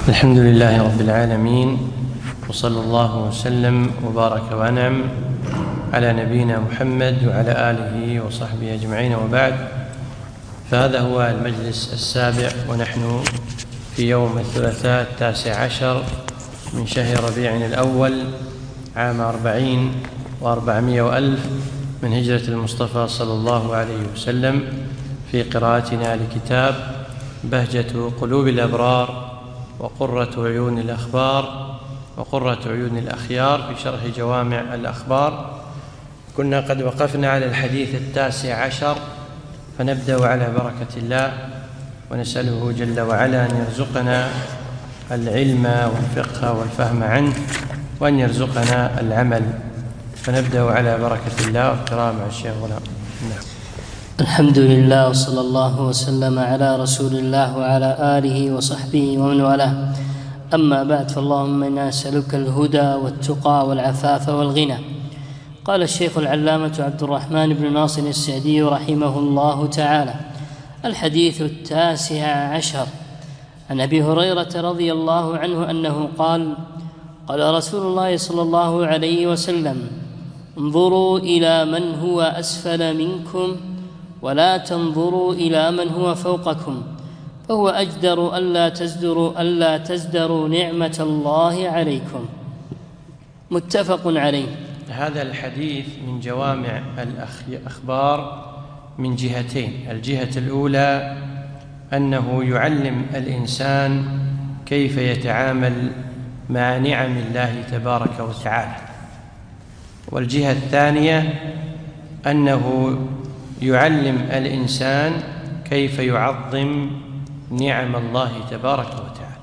الحمد لله رب العالمين، وصلى الله وسلم وبارك وأنعم على نبينا محمد وعلى آله وصحبه أجمعين، وبعد. فهذا هو المجلس السابع، ونحن في يوم الثلاثاء 19 من شهر ربيع الأول عام 40 و400 وألف من هجرة المصطفى صلى الله عليه وسلم، في قراءتنا لكتاب بهجة قلوب الأبرار وقرة عيون الأخبار وقرة عيون الأخيار في شرح جوامع الأخبار. كنا قد وقفنا على الحديث 19، فنبدأ على بركة الله، ونسأله جل وعلا أن يرزقنا العلم والفقه والفهم عنه، وأن يرزقنا العمل. فنبدأ على بركة الله والقراءة مع الشيخ غلام. نعم. الحمد لله، وصلى الله وسلم على رسول الله وعلى آله وصحبه ومن والاه. أما بعد، فاللهم إنا نسألك الهدى والتقى والعفاف والغنى. قال الشيخ العلامة عبد الرحمن بن ناصر السعدي رحمه الله تعالى: الحديث 19 عن أبي هريرة رضي الله عنه أنه قال: قال رسول الله صلى الله عليه وسلم: انظروا إلى من هو أسفل منكم ولا تنظروا إلى من هو فوقكم، فهو أجدر ألا تزدروا نعمة الله عليكم. متفق عليه. هذا الحديث من جوامع الأخبار من جهتين: الجهة الأولى أنه يعلم الإنسان كيف يتعامل مع نعم الله تبارك وتعالى، والجهة الثانية أنه يعلم الإنسان كيف يعظم نعم الله تبارك وتعالى.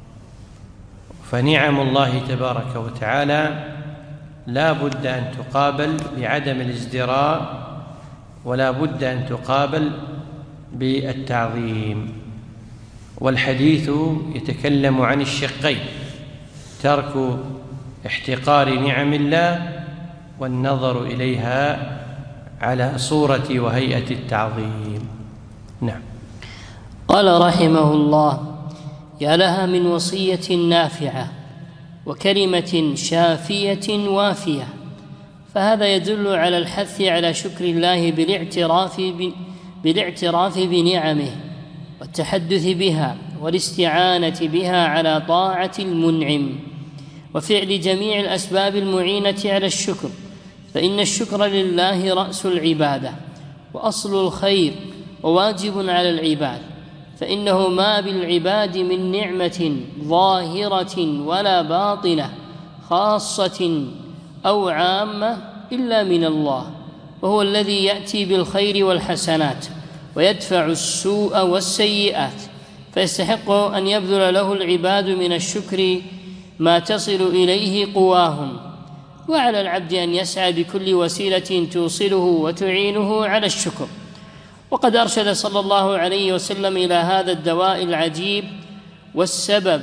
فنعم الله تبارك وتعالى لا بد أن تقابل بعدم الازدراء، ولا بد أن تقابل بالتعظيم. والحديث يتكلم عن الشقين: ترك احتقار نعم الله، والنظر إليها على صورة وهيئة التعظيم. نعم. قال رحمه الله: يا لها من وصية نافعة وكلمة شافية وافية. فهذا يدل على الحث على شكر الله بالاعتراف بنعمه والتحدث بها والاستعانة بها على طاعة المنعم، وفعل جميع الأسباب المعينة على الشكر، فإن الشكر لله رأس العبادة وأصل الخير وواجب على العباد، فإنه ما بالعباد من نعمة ظاهرة ولا باطنة، خاصة أو عامة، إلا من الله، وهو الذي يأتي بالخير والحسنات ويدفع السوء والسيئات، فيستحق أن يبذل له العباد من الشكر ما تصل إليه قواهم، وعلى العبد أن يسعى بكل وسيلة توصله وتعينه على الشكر. وقد أرشد صلى الله عليه وسلم إلى هذا الدواء العجيب والسبب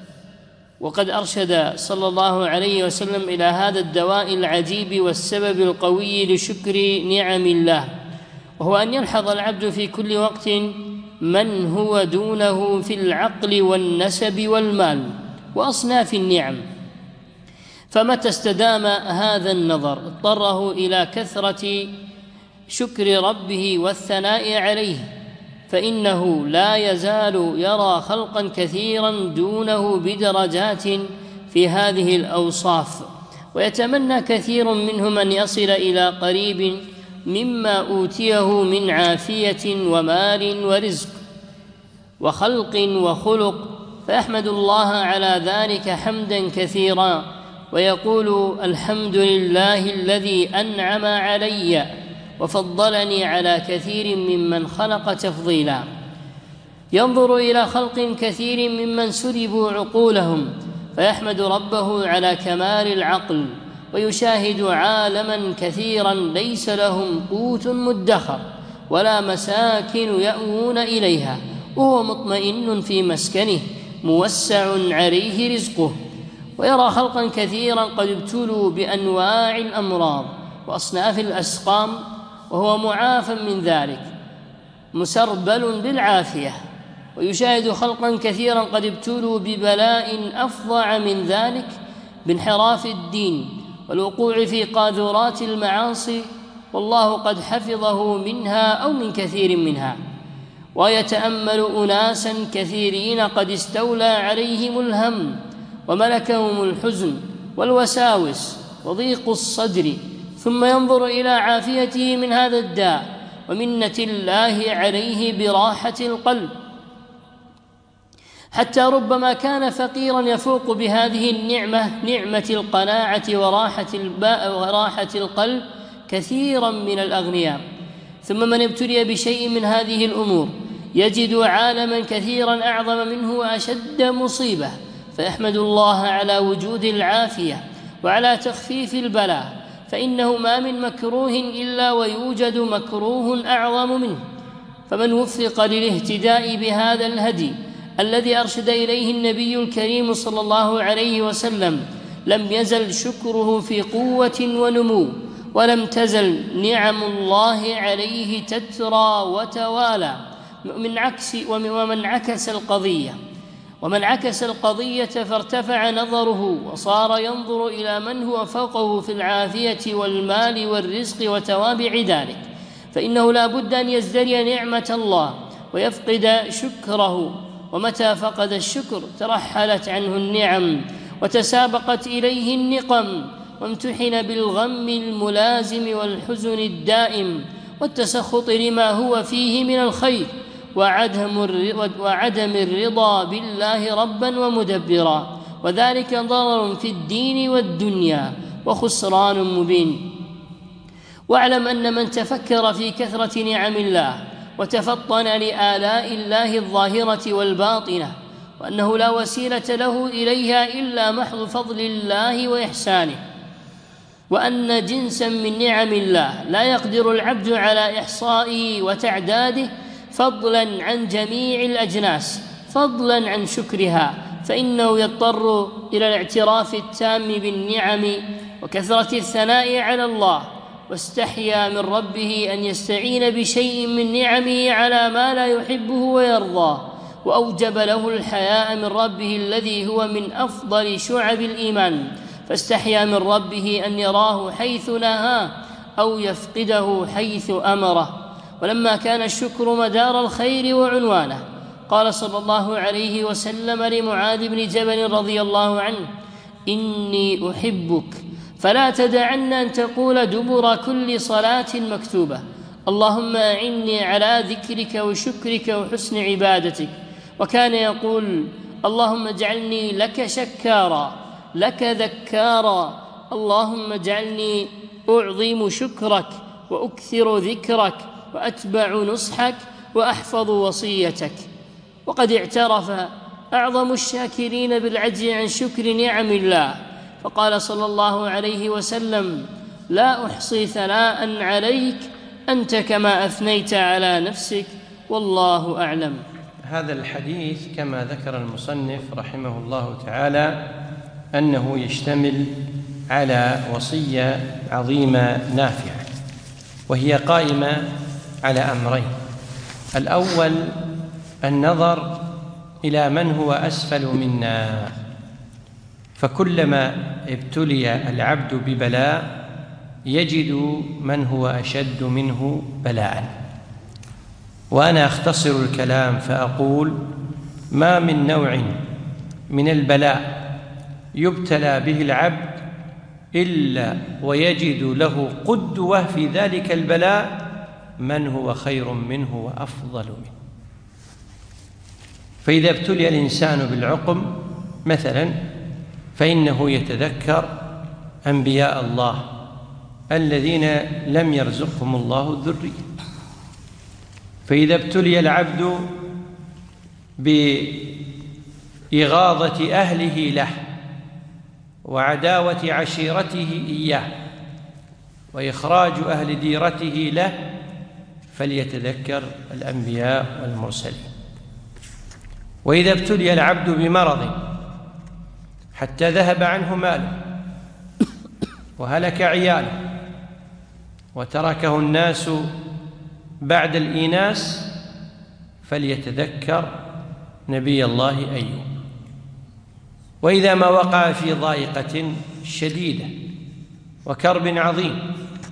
القوي لشكر نعم الله، وهو أن يلحظ العبد في كل وقت من هو دونه في العقل والنسب والمال وأصناف النعم، فمتى استدام هذا النظر اضطره إلى كثرة شكر ربه والثناء عليه، فإنه لا يزال يرى خلقا كثيرا دونه بدرجات في هذه الأوصاف، ويتمنى كثير منهم أن يصل إلى قريب مما أوتيه من عافية ومال ورزق وخلق وخلق، فيحمد الله على ذلك حمدا كثيرا، ويقول: الحمد لله الذي أنعم علي وفضلني على كثير ممن خلق تفضيلا. ينظر إلى خلق كثير ممن سلبوا عقولهم فيحمد ربه على كمال العقل، ويشاهد عالما كثيرا ليس لهم قوت مدخر ولا مساكن يأوون إليها، وهو مطمئن في مسكنه موسع عليه رزقه. ويرى خلقا كثيرا قد ابتلوا بأنواع الأمراض وأصناف الأسقام، وهو معاف من ذلك مسربل بالعافية، ويشاهد خلقا كثيرا قد ابتلوا ببلاء أفظع من ذلك بانحراف الدين والوقوع في قاذورات المعاصي، والله قد حفظه منها أو من كثير منها. ويتأمل أناسا كثيرين قد استولى عليهم الهم وملكهم الحزن والوساوس وضيق الصدر، ثم ينظر إلى عافيته من هذا الداء ومنة الله عليه براحة القلب، حتى ربما كان فقيرا يفوق بهذه النعمة، نعمة القناعة وراحة القلب، كثيرا من الأغنياء. ثم من ابتلي بشيء من هذه الأمور يجد عالما كثيرا أعظم منه وأشد مصيبة، فيحمد الله على وجود العافية وعلى تخفيف البلاء، فإنه ما من مكروه إلا ويوجد مكروه أعظم منه. فمن وفق للاهتداء بهذا الهدي الذي أرشد إليه النبي الكريم صلى الله عليه وسلم لم يزل شكره في قوة ونمو، ولم تزل نعم الله عليه تترى وتوالى. ومن عكس القضية فارتفع نظره وصار ينظر إلى من هو فوقه في العافية والمال والرزق وتوابع ذلك، فإنه لا بد أن يزدري نعمة الله ويفقد شكره، ومتى فقد الشكر ترحلت عنه النعم وتسابقت إليه النقم، وامتحن بالغم الملازم والحزن الدائم والتسخط لما هو فيه من الخير وعدم الرضا بالله ربا ومدبرا، وذلك ضرر في الدين والدنيا وخسران مبين. واعلم أن من تفكر في كثرة نعم الله وتفطن لآلاء الله الظاهرة والباطنة، وأنه لا وسيلة له إليها إلا محض فضل الله وإحسانه، وأن جنسا من نعم الله لا يقدر العبد على إحصائه وتعداده، فضلا عن جميع الأجناس، فضلا عن شكرها، فإنه يضطر إلى الاعتراف التام بالنعم وكثرة الثناء على الله، واستحيا من ربه أن يستعين بشيء من نعمه على ما لا يحبه ويرضاه، وأوجب له الحياء من ربه الذي هو من أفضل شعب الإيمان، فاستحيا من ربه أن يراه حيث نهاه أو يفقده حيث أمره. ولما كان الشكر مدار الخير وعنوانه، قال صلى الله عليه وسلم لمعاذ بن جبل رضي الله عنه: إني أحبك فلا تدعن أن تقول دبر كل صلاة مكتوبة: اللهم أعني على ذكرك وشكرك وحسن عبادتك. وكان يقول: اللهم اجعلني لك شكارا لك ذكارا، اللهم اجعلني أعظم شكرك وأكثر ذكرك وأتبع نصحك وأحفظ وصيتك. وقد اعترف أعظم الشاكرين بالعجز عن شكر نعم الله، فقال صلى الله عليه وسلم: لا أحصي ثناء عليك أنت كما أثنيت على نفسك، والله أعلم. هذا الحديث كما ذكر المصنف رحمه الله تعالى أنه يشتمل على وصية عظيمة نافعة، وهي قائمة على أمرين: الأول النظر إلى من هو أسفل منا، فكلما ابتلي العبد ببلاء يجد من هو أشد منه بلاءً. وأنا أختصر الكلام فأقول: ما من نوع من البلاء يبتلى به العبد إلا ويجد له قدوة في ذلك البلاء من هو خير منه وأفضل منه. فإذا ابتلي الإنسان بالعقم مثلا فإنه يتذكر أنبياء الله الذين لم يرزقهم الله الذرية. فإذا ابتلي العبد بإغاظة أهله له وعداوة عشيرته إياه وإخراج أهل ديرته له فليتذكر الأنبياء والمرسلين. وإذا ابتلي العبد بمرض حتى ذهب عنه ماله وهلك عياله وتركه الناس بعد الإيناس فليتذكر نبي الله أيوب. وإذا ما وقع في ضائقة شديدة وكرب عظيم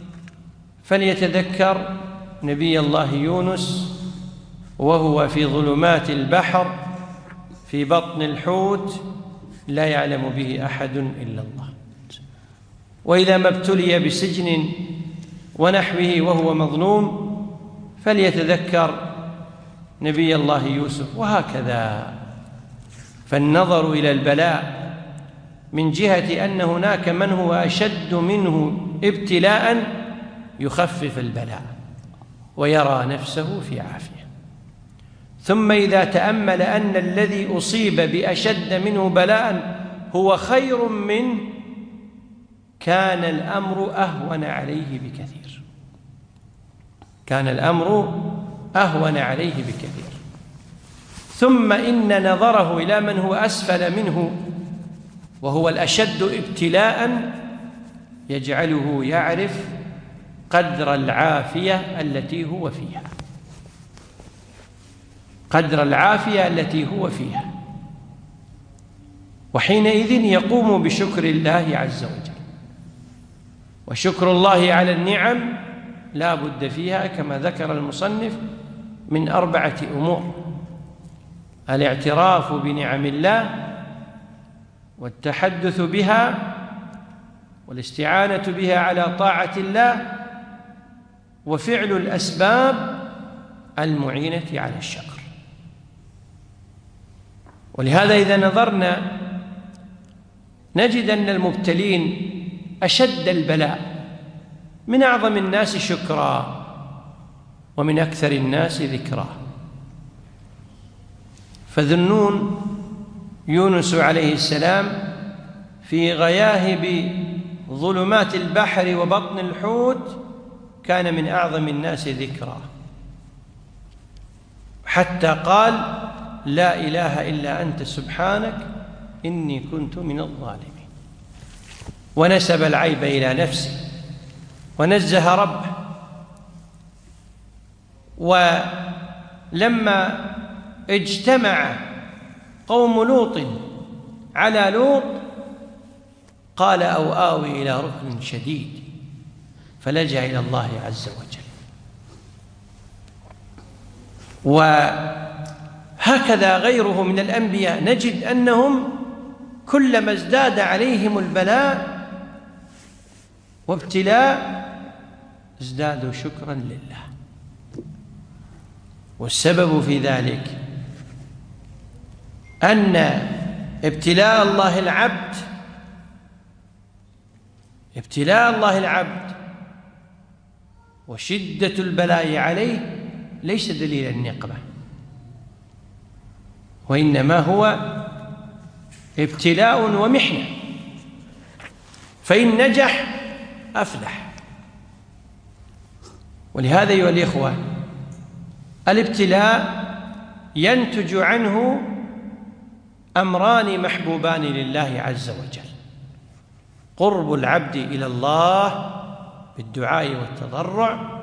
فليتذكر نبي الله يونس وهو في ظلمات البحر في بطن الحوت لا يعلم به أحد إلا الله. وإذا ما ابتلي بسجن ونحوه وهو مظلوم فليتذكر نبي الله يوسف. وهكذا. فالنظر إلى البلاء من جهة أن هناك من هو أشد منه ابتلاء يخفف البلاء ويرى نفسه في عافية. ثم إذا تأمل أن الذي أصيب بأشد منه بلاء هو خير منه كان الأمر أهون عليه بكثير. كان الأمر أهون عليه بكثير. ثم إن نظره إلى من هو أسفل منه وهو الأشد ابتلاء يجعله يعرف قدر العافية التي هو فيها، قدر العافية التي هو فيها، وحينئذ يقوم بشكر الله عز وجل. وشكر الله على النعم لا بد فيها كما ذكر المصنف من 4 أمور: الاعتراف بنعم الله، والتحدث بها، والاستعانة بها على طاعة الله، وفعل الأسباب المعينة على الشكر. ولهذا إذا نظرنا نجد أن المبتلين أشد البلاء من أعظم الناس شكرا ومن أكثر الناس ذكرا. فذنون يونس عليه السلام في غياهب ظلمات البحر وبطن الحوت كان من أعظم الناس ذكرا، حتى قال: لا إله إلا أنت سبحانك إني كنت من الظالمين. ونسب العيب إلى نفسه ونزه ربه. ولما اجتمع قوم لوط على لوط قال: أو آوي إلى ركن شديد، فلجأ إلى الله عز وجل. وهكذا غيره من الأنبياء نجد أنهم كلما ازداد عليهم البلاء وابتلاء ازدادوا شكرا لله. والسبب في ذلك أن ابتلاء الله العبد وشدة البلاء عليه ليس دليل النقمة، وإنما هو ابتلاء ومحنة. فإن نجح أفلح. ولهذا أيها الإخوة الابتلاء ينتج عنه أمران محبوبان لله عز وجل: قرب العبد إلى الله بالدعاء والتضرع،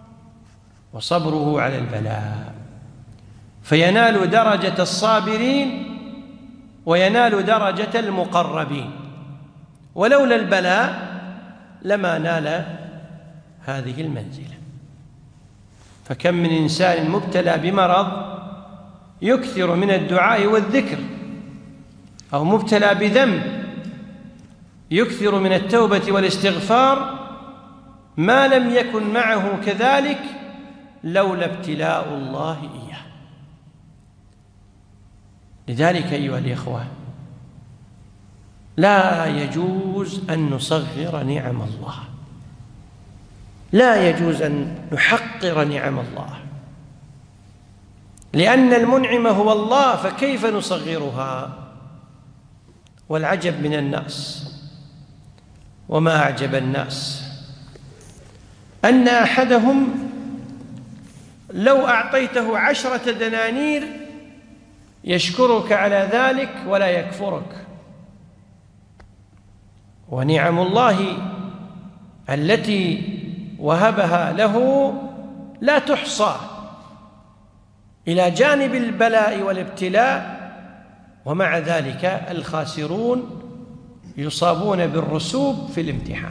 وصبره على البلاء، فينال درجة الصابرين وينال درجة المقربين. ولولا البلاء لما نال هذه المنزلة. فكم من إنسان مبتلى بمرض يكثر من الدعاء والذكر، أو مبتلى بذنب يكثر من التوبة والاستغفار، ما لم يكن معه كذلك لولا ابتلاء الله إياه. لذلك أيها الإخوة لا يجوز أن نصغر نعم الله، لا يجوز أن نحقر نعم الله، لأن المنعم هو الله، فكيف نصغرها؟ والعجب من الناس وما أعجب الناس أن أحدهم لو أعطيته 10 دنانير يشكرك على ذلك ولا يكفرك. ونعم الله التي وهبها له لا تحصى، إلى جانب البلاء والابتلاء، ومع ذلك الخاسرون يصابون بالرسوب في الامتحان.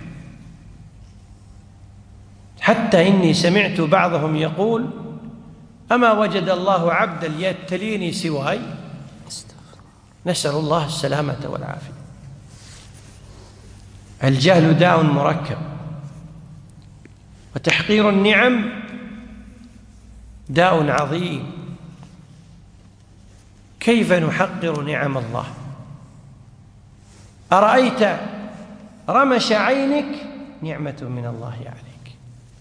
حتى إني سمعت بعضهم يقول: أما وجد الله عبدا يبتليني سواي؟ نسأل الله السلامة والعافية. الجهل داء مركب، وتحقير النعم داء عظيم. كيف نحقر نعم الله؟ أرأيت رمش عينك نعمة من الله عليك،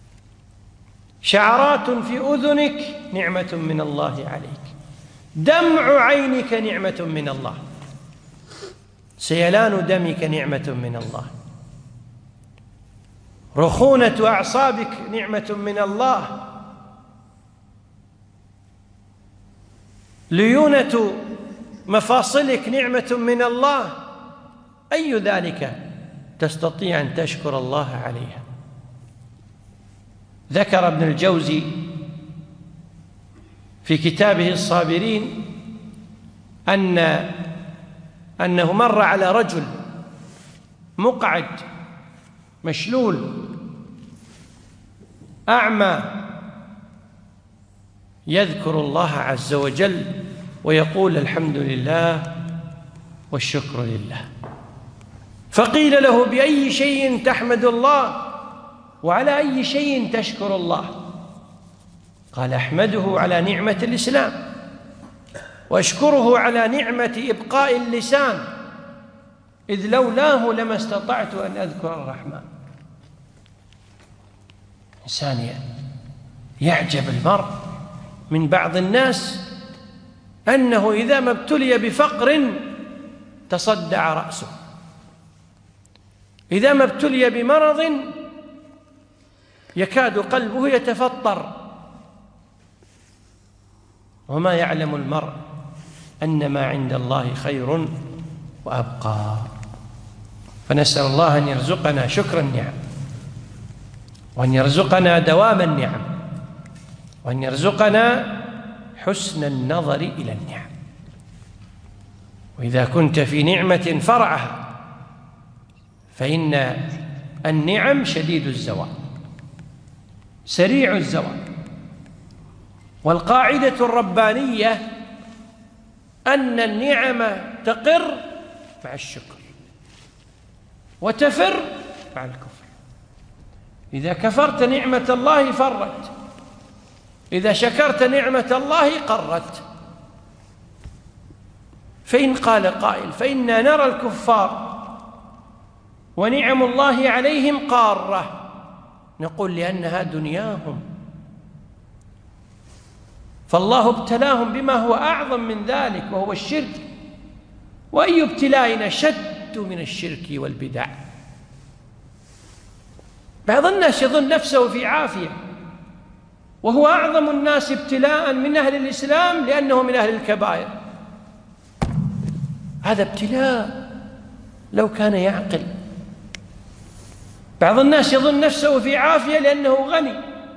شعرات في أذنك نعمة من الله عليك، دمع عينك نعمة من الله، سيلان دمك نعمة من الله، رخونة أعصابك نعمة من الله، ليونة مفاصلك نعمة من الله. أي ذلك تستطيع أن تشكر الله عليها؟ ذكر ابن الجوزي في كتابه الصابرين أنه مر على رجل مقعد مشلول أعمى يذكر الله عز وجل ويقول: الحمد لله والشكر لله. فقيل له: بأي شيء تحمد الله وعلى أي شيء تشكر الله؟ قال: أحمده على نعمة الإسلام، وأشكره على نعمة إبقاء اللسان، إذ لولاه لما استطعت أن أذكر الرحمن. إنسان يعجب المرء من بعض الناس أنه إذا ما ابتلي بفقر تصدع رأسه، إذا ما ابتلي بمرض يكاد قلبه يتفطر، وما يعلم المرء أن ما عند الله خير وأبقى. فنسأل الله أن يرزقنا شكر النعم، وأن يرزقنا دوام النعم، وأن يرزقنا حسن النظر إلى النعم. وإذا كنت في نعمة فرعها، فإن النعم شديد الزوال، سريع الزوال. والقاعدة الربانية أن النعم تقر مع الشكر وتفر مع الكفر. إذا كفرت نعمة الله فرت، إذا شكرت نعمة الله قرت. فإن قال قائل: فإنا نرى الكفار ونعم الله عليهم قارة، نقول: لأنها دنياهم، فالله ابتلاهم بما هو أعظم من ذلك وهو الشرك، وأي ابتلاء أشد من الشرك والبدع. بعض الناس يظن نفسه في عافية، وهو أعظم الناس ابتلاء من أهل الإسلام لأنه من أهل الكبائر. هذا ابتلاء لو كان يعقل. بعض الناس يظن نفسه في عافية لأنه غني،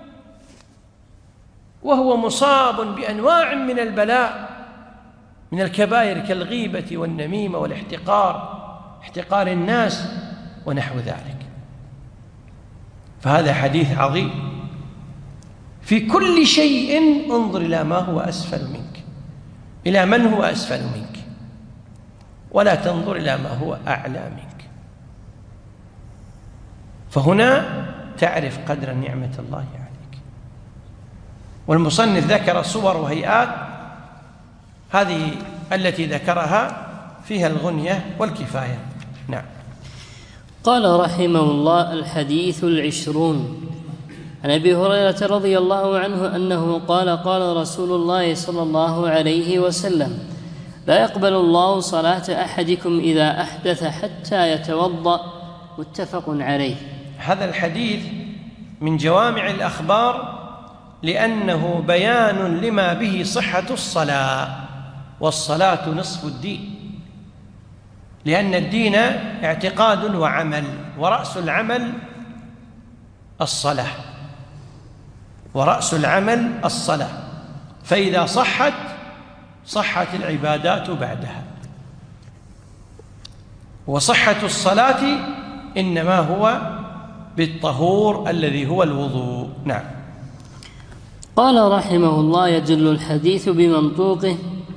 وهو مصاب بأنواع من البلاء، من الكبائر كالغيبة والنميمة والاحتقار، احتقار الناس ونحو ذلك. فهذا حديث عظيم. في كل شيء انظر إلى ما هو أسفل منك، إلى من هو أسفل منك، ولا تنظر إلى ما هو أعلى منك. فهنا تعرف قدر نعمة الله عليك. والمصنف ذكر صور وهيئات، هذه التي ذكرها فيها الغنية والكفاية. نعم. قال رحمه الله: الحديث 20. عن أبي هريرة رضي الله عنه أنه قال: قال رسول الله صلى الله عليه وسلم: لا يقبل الله صلاة أحدكم إذا أحدث حتى يتوضأ. متفق عليه. هذا الحديث من جوامع الأخبار، لأنه بيان لما به صحة الصلاة، والصلاة نصف الدين، لأن الدين اعتقاد وعمل، ورأس العمل الصلاة، ورأس العمل الصلاة. فإذا صحت العبادات بعدها. وصحة الصلاة إنما هو بالطهور الذي هو الوضوء. نعم. قال رحمه الله: يدل الحديث بمنطوقه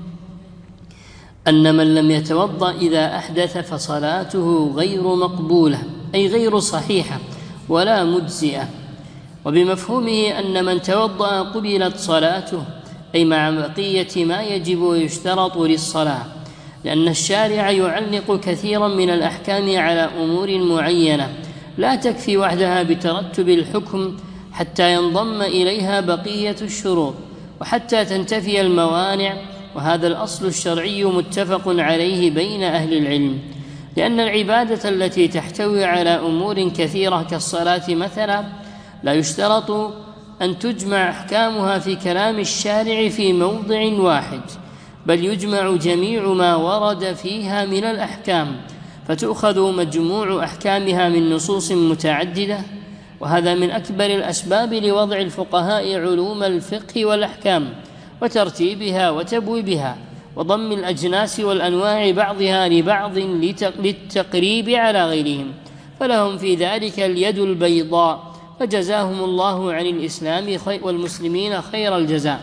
أن من لم يتوضأ إذا أحدث فصلاته غير مقبولة، أي غير صحيحة ولا مجزئة. وبمفهومه أن من توضأ قبلت صلاته، أي مع بقية ما يجب ويشترط للصلاة، لأن الشارع يعلق كثيرا من الأحكام على أمور معينة لا تكفي وحدها بترتب الحكم حتى ينضم إليها بقية الشروط وحتى تنتفي الموانع. وهذا الأصل الشرعي متفق عليه بين أهل العلم، لأن العبادة التي تحتوي على أمور كثيرة كالصلاة مثلا لا يشترط أن تجمع أحكامها في كلام الشارع في موضع واحد، بل يجمع جميع ما ورد فيها من الأحكام فتؤخذ مجموع أحكامها من نصوص متعددة. وهذا من أكبر الأسباب لوضع الفقهاء علوم الفقه والأحكام وترتيبها وتبويبها وضم الأجناس والأنواع بعضها لبعض للتقريب على غيرهم، فلهم في ذلك اليد البيضاء، فجزاهم الله عن الإسلام والمسلمين خير الجزاء.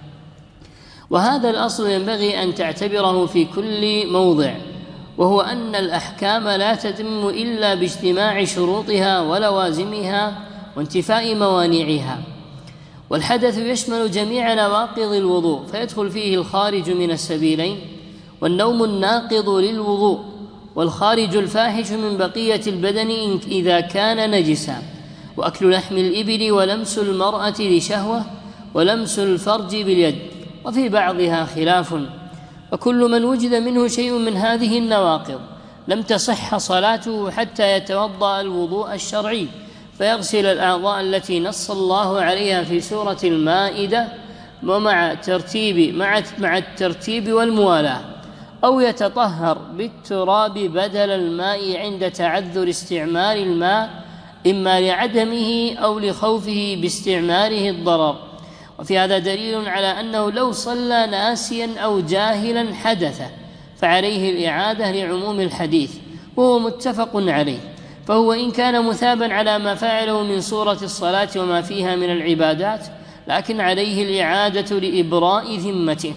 وهذا الأصل ينبغي أن تعتبره في كل موضع، وهو أن الأحكام لا تتم إلا باجتماع شروطها ولوازمها وانتفاء موانعها. والحدث يشمل جميع نواقض الوضوء، فيدخل فيه الخارج من السبيلين، والنوم الناقض للوضوء، والخارج الفاحش من بقية البدن إذا كان نجسا، وأكل لحم الإبل، ولمس المرأة لشهوة، ولمس الفرج باليد، وفي بعضها خلاف. وكل من وجد منه شيء من هذه النواقض لم تصح صلاته حتى يتوضأ الوضوء الشرعي فيغسل الأعضاء التي نص الله عليها في سورة المائدة ومع الترتيب والموالاة، أو يتطهر بالتراب بدل الماء عند تعذر استعمال الماء إما لعدمه أو لخوفه باستعماله الضرر. وفي هذا دليل على أنه لو صلى ناسيا أو جاهلا حدث فعليه الإعادة لعموم الحديث، وهو متفق عليه، فهو إن كان مثابا على ما فعله من صورة الصلاة وما فيها من العبادات، لكن عليه الإعادة لإبراء ذمته.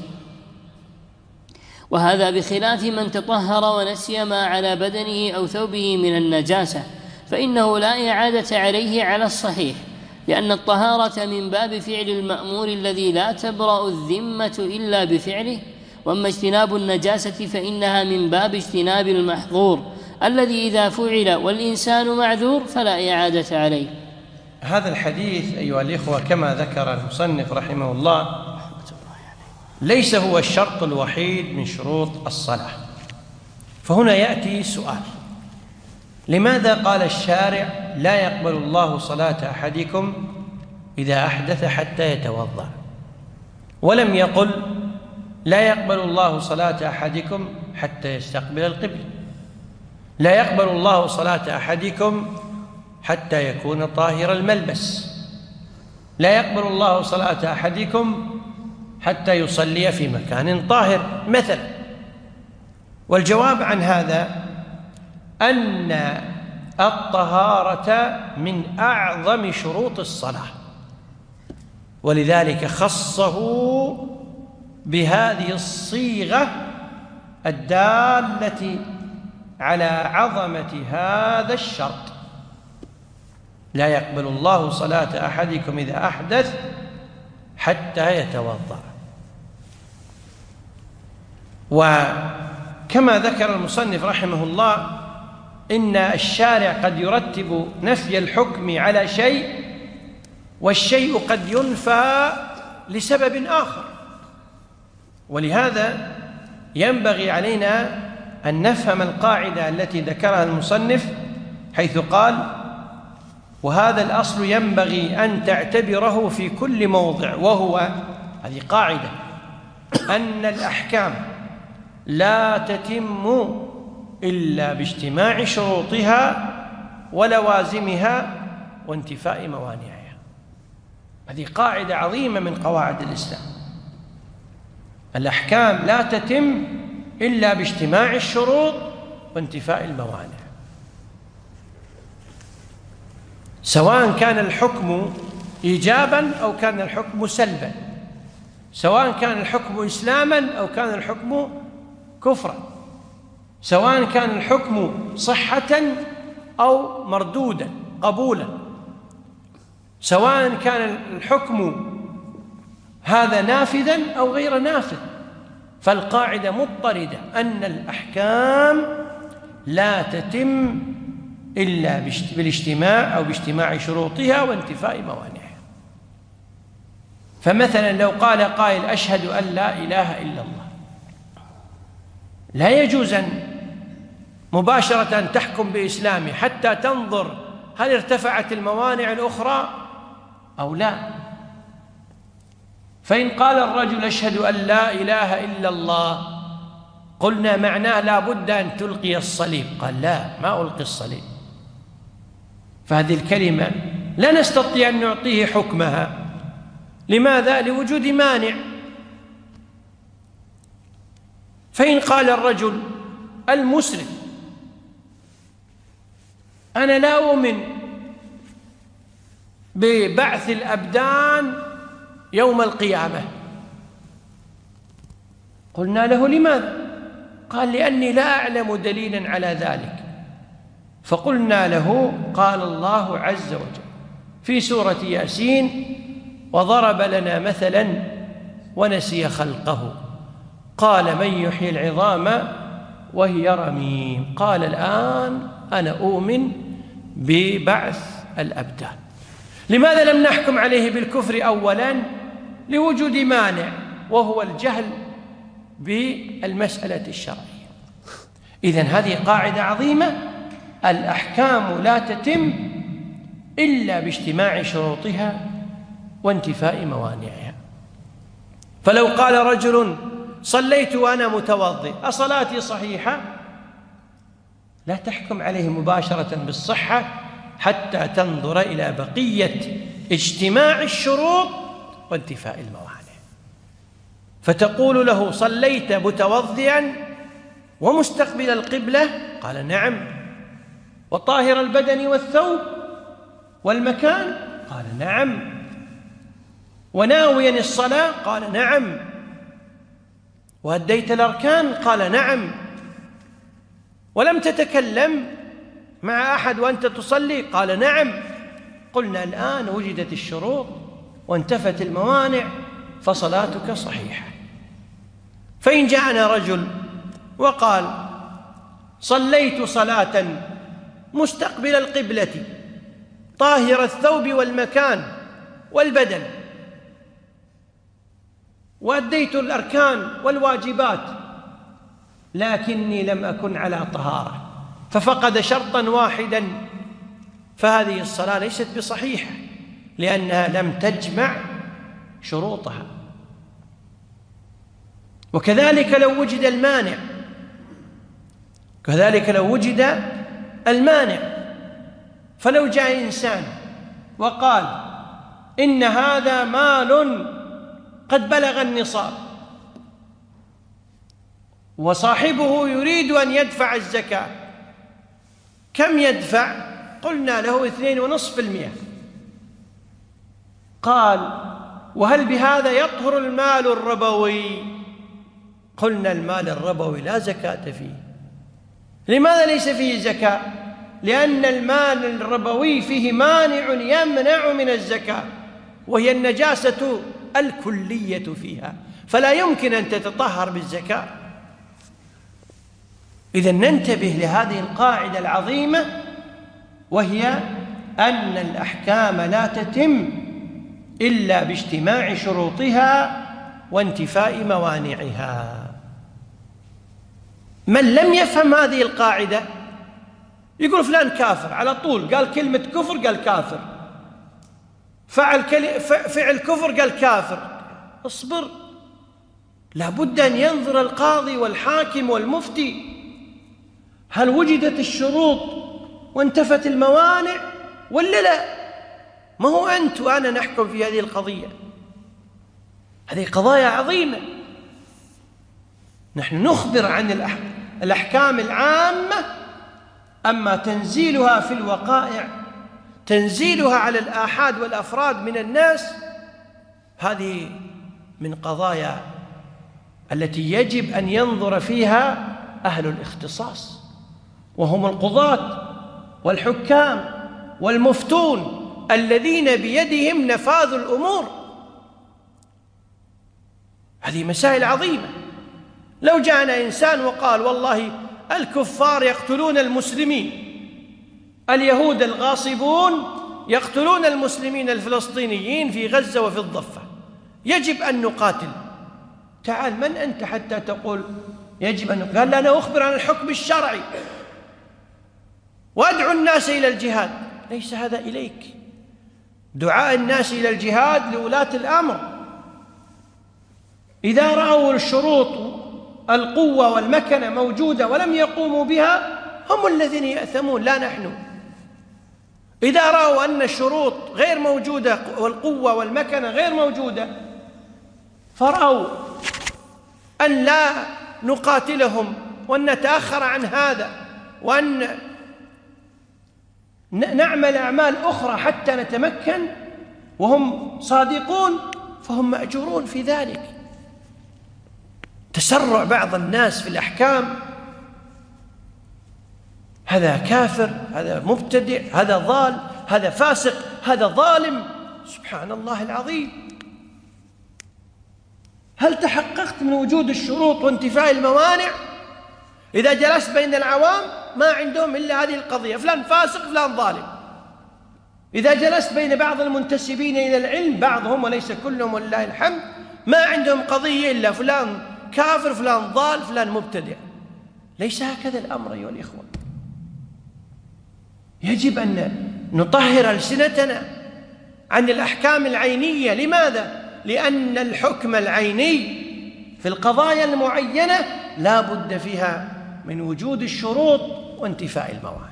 وهذا بخلاف من تطهر ونسي ما على بدنه أو ثوبه من النجاسة، فإنه لا إعادة عليه على الصحيح، لأن الطهارة من باب فعل المأمور الذي لا تبرأ الذمة إلا بفعله، وأما اجتناب النجاسة فإنها من باب اجتناب المحظور الذي إذا فعل والإنسان معذور فلا إعادة عليه. هذا الحديث أيها الإخوة كما ذكر المصنف رحمه الله ليس هو الشرط الوحيد من شروط الصلاة. فهنا يأتي سؤال: لماذا قال الشارع لا يقبل الله صلاة أحدكم إذا أحدث حتى يتوضأ، ولم يقل لا يقبل الله صلاة أحدكم حتى يستقبل القبلة، لا يقبل الله صلاة أحدكم حتى يكون طاهر الملبس، لا يقبل الله صلاة أحدكم حتى يصلي في مكان طاهر مثلا؟ والجواب عن هذا أن الطهارة من أعظم شروط الصلاة، ولذلك خصه بهذه الصيغة الدالة على عظمة هذا الشرط: لا يقبل الله صلاة أحدكم إذا أحدث حتى يتوضأ. وكما ذكر المصنف رحمه الله إن الشارع قد يرتب نفي الحكم على شيء، والشيء قد ينفى لسبب آخر، ولهذا ينبغي علينا أن نفهم القاعدة التي ذكرها المصنف حيث قال: وهذا الأصل ينبغي أن تعتبره في كل موضع، وهو هذه قاعدة أن الأحكام لا تتم إلا باجتماع شروطها ولوازمها وانتفاء موانعها. هذه قاعدة عظيمة من قواعد الإسلام. الأحكام لا تتم إلا باجتماع الشروط وانتفاء الموانع، سواء كان الحكم إيجابا أو كان الحكم سلبا، سواء كان الحكم إسلاما أو كان الحكم كفرا، سواء كان الحكم صحة أو مردودا قبولا، سواء كان الحكم هذا نافذا أو غير نافذ. فالقاعدة مضطردة أن الأحكام لا تتم إلا بالاجتماع أو باجتماع شروطها وانتفاء موانعها. فمثلا لو قال قائل أشهد أن لا إله إلا الله، لا يجوز أن مباشرة تحكم بإسلامه حتى تنظر هل ارتفعت الموانع الأخرى أو لا. فإن قال الرجل أشهد أن لا إله إلا الله، قلنا معناه لا بد أن تلقي الصليب، قال لا، ما ألقي الصليب. فهذه الكلمة لا نستطيع أن نعطيه حكمها. لماذا؟ لوجود مانع. فإن قال الرجل المسلم أنا لا أؤمن ببعث الأبدان يوم القيامة، قلنا له لماذا؟ قال لأني لا أعلم دليلا على ذلك. فقلنا له قال الله عز وجل في سورة ياسين وضرب لنا مثلا ونسي خلقه قال من يحيي العظام وهي رميم، قال الآن أنا أؤمن ببعث الأبدان. لماذا لم نحكم عليه بالكفر أولا؟ لوجود مانع وهو الجهل بالمسألة الشرعية. إذن هذه قاعدة عظيمة، الأحكام لا تتم إلا باجتماع شروطها وانتفاء موانعها. فلو قال رجل صليت وأنا متوضئ أصلاتي صحيحة؟ لا تحكم عليه مباشرة بالصحة حتى تنظر إلى بقية اجتماع الشروط وانتفاء الموانع. فتقول له صليت متوضئا ومستقبل القبلة؟ قال نعم. وطاهر البدن والثوب والمكان؟ قال نعم. وناويا الصلاة؟ قال نعم. وأديت الأركان؟ قال نعم. ولم تتكلم مع أحد وأنت تصلي؟ قال نعم. قلنا الآن وجدت الشروط وانتفت الموانع فصلاتك صحيحة. فإن جاءنا رجل وقال صليت صلاة مستقبل القبلة طاهر الثوب والمكان والبدن وأديت الأركان والواجبات لكني لم أكن على طهارة ففقد شرطا واحدا، فهذه الصلاة ليست بصحيحة لأنها لم تجمع شروطها. وكذلك لو وجد المانع، فلو جاء إنسان وقال إن هذا مال قد بلغ النصاب وصاحبه يريد أن يدفع الزكاة، كم يدفع؟ قلنا له 2.5%. قال وهل بهذا يطهر المال الربوي؟ قلنا المال الربوي لا زكاة فيه. لماذا ليس فيه زكاة؟ لأن المال الربوي فيه مانع يمنع من الزكاة وهي النجاسة الكلية فيها، فلا يمكن أن تتطهر بالزكاة. إذن ننتبه لهذه القاعدة العظيمة، وهي أن الأحكام لا تتم إلا باجتماع شروطها وانتفاء موانعها. من لم يفهم هذه القاعدة يقول فلان كافر على طول، قال كلمة كفر قال كافر، فعل كفر قال كافر. اصبر، لابد أن ينظر القاضي والحاكم والمفتي هل وجدت الشروط وانتفت الموانع ولا لا. ما هو أنت وأنا نحكم في هذه القضية، هذه قضايا عظيمة. نحن نخبر عن الأحكام العامة، أما تنزيلها في الوقائع، تنزيلها على الآحاد والأفراد من الناس، هذه من قضايا التي يجب أن ينظر فيها أهل الاختصاص، وهم القضاة والحكام والمفتون الذين بيدهم نفاذ الأمور. هذه مسائل عظيمة. لو جاءنا إنسان وقال والله الكفار يقتلون المسلمين، اليهود الغاصبون يقتلون المسلمين الفلسطينيين في غزة وفي الضفة، يجب أن نقاتل. تعال، من أنت حتى تقول يجب أن نقاتل؟ قال لا، أنا أخبر عن الحكم الشرعي وأدعو الناس إلى الجهاد. ليس هذا إليك. دعاء الناس إلى الجهاد لولاة الأمر. إذا رأوا الشروط القوة والمكنة موجودة ولم يقوموا بها هم الذين يأثمون، لا نحن. إذا رأوا أن الشروط غير موجودة والقوة والمكنة غير موجودة، فرأوا أن لا نقاتلهم وأن نتأخر عن هذا وأن نعمل أعمال أخرى حتى نتمكن وهم صادقون، فهم مأجورون في ذلك. تسرع بعض الناس في الأحكام، هذا كافر، هذا مبتدع، هذا ضال، هذا فاسق، هذا ظالم. سبحان الله العظيم. هل تحققت من وجود الشروط وانتفاء الموانع؟ إذا جلست بين العوام ما عندهم إلا هذه القضية، فلان فاسق فلان ظالم. إذا جلست بين بعض المنتسبين إلى العلم، بعضهم وليس كلهم ولله الحمد، ما عندهم قضية إلا فلان كافر فلان ضال فلان مبتدع. ليس هكذا الأمر أيها الإخوة. يجب أن نطهر ألسنتنا عن الأحكام العينية. لماذا؟ لأن الحكم العيني في القضايا المعينة لا بد فيها من وجود الشروط وانتفاء الموانع،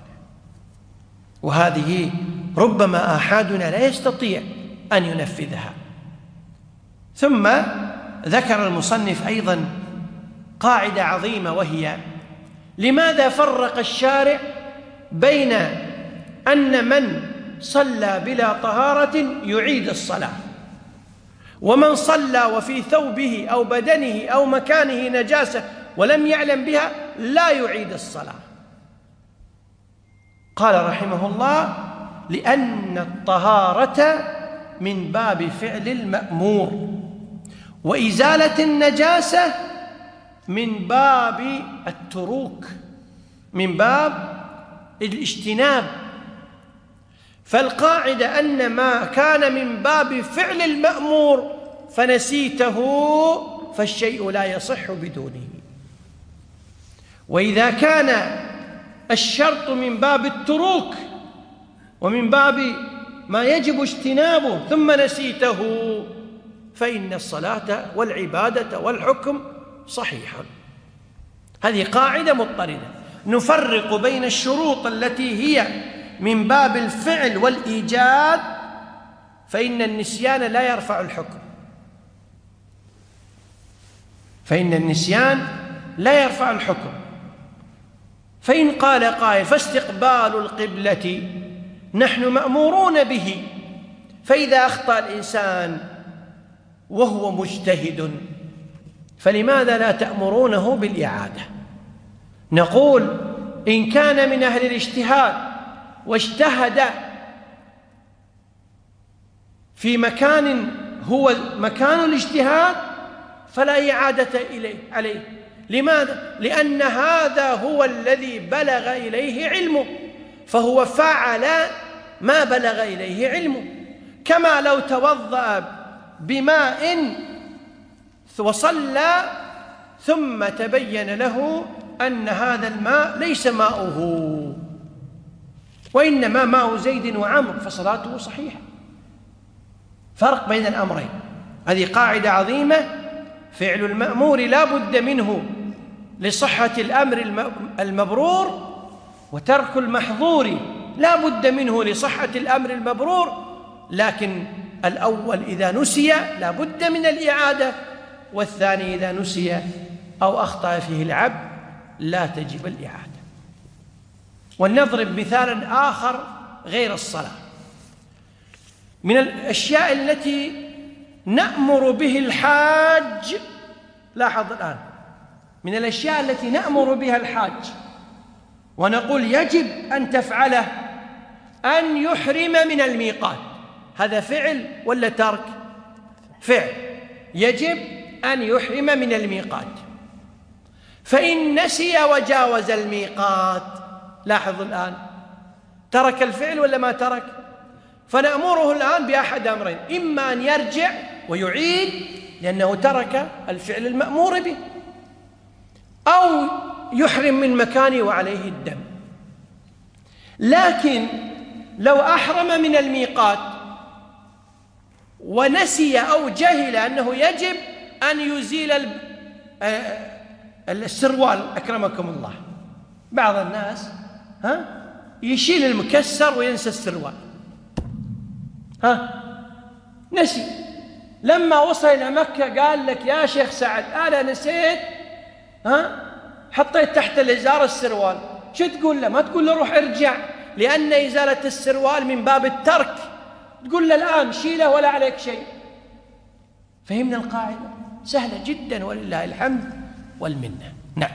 وهذه ربما آحادنا لا يستطيع أن ينفذها. ثم ذكر المصنف أيضا قاعدة عظيمة، وهي لماذا فرق الشارع بين أن من صلى بلا طهارة يعيد الصلاة، ومن صلى وفي ثوبه أو بدنه أو مكانه نجاسة ولم يعلم بها لا يعيد الصلاة؟ قال رحمه الله: لأن الطهارة من باب فعل المأمور، وإزالة النجاسة من باب التروك، من باب الاجتناب. فالقاعدة أن ما كان من باب فعل المأمور فنسيته فالشيء لا يصح بدونه، وإذا كان الشرط من باب التروك ومن باب ما يجب اجتنابه ثم نسيته فإن الصلاة والعبادة والحكم صحيح. هذه قاعدة مضطردة. نفرق بين الشروط التي هي من باب الفعل والإيجاد، فإن النسيان لا يرفع الحكم، فإن النسيان لا يرفع الحكم. فإن قال قائل: فاستقبال القبلة نحن مأمورون به، فإذا أخطأ الإنسان وهو مجتهد فلماذا لا تأمرونه بالإعادة؟ نقول: إن كان من أهل الاجتهاد واجتهد في مكان هو مكان الاجتهاد فلا إعادة عليه. لماذا؟ لأن هذا هو الذي بلغ إليه علمه، فهو فعل ما بلغ إليه علمه. كما لو توضأ بماء وصلى ثم تبين له أن هذا الماء ليس ماؤه وإنما ماء زيد وعمر، فصلاته صحيحة. فرق بين الأمرين. هذه قاعدة عظيمة. فعل المأمور لا بد منه لصحة الأمر المبرور، وترك المحظور لا بد منه لصحة الأمر المبرور. لكن الأول إذا نسي لا بد من الإعادة، والثاني إذا نسي أو أخطأ فيه العبد لا تجب الإعادة. ولنضرب مثالا آخر غير الصلاة. من الأشياء التي نأمر به الحاج، لاحظ الآن، من الأشياء التي نأمر بها الحاج ونقول يجب أن تفعله أن يحرم من الميقات. هذا فعل ولا ترك؟ فعل. يجب أن يحرم من الميقات. فإن نسي وجاوز الميقات، لاحظ الآن، ترك الفعل ولا ما ترك؟ فنأمره الآن بأحد أمرين: إما أن يرجع ويعيد لأنه ترك الفعل المأمور به، أو يحرم من مكانه وعليه الدم. لكن لو أحرم من الميقات ونسي أو جهل أنه يجب أن يزيل السروال، أكرمكم الله، بعض الناس يشيل المكسر وينسى السروال، نسي. لما وصل إلى مكة قال لك يا شيخ سعد أنا نسيت حطيت تحت الإزار السروال. شو تقول له؟ ما تقول له روح ارجع، لأن إزالة السروال من باب الترك، تقول له الآن شيله ولا عليك شيء. فهمنا القاعدة؟ سهلة جدا ولله الحمد والمنة. نعم.